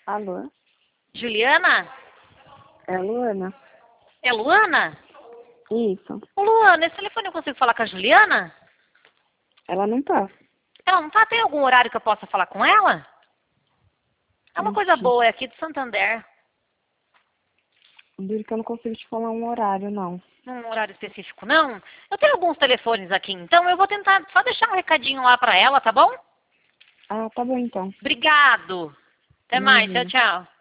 Alô? Juliana? É a Luana? É Luana? Isso. Ô, Luana, esse telefone eu consigo falar com a Juliana? Ela não tá. Ela não tá? Tem algum horário que eu possa falar com ela? É uma coisa Ixi, boa, é aqui de Santander. duro que eu não consigo te falar um horário, não. Num horário específico, não? Eu tenho alguns telefones aqui, então eu vou tentar só deixar um recadinho lá pra ela, tá bom? Ah, tá bom então. Obrigado. Até mais. Tchau, Imagina. tchau.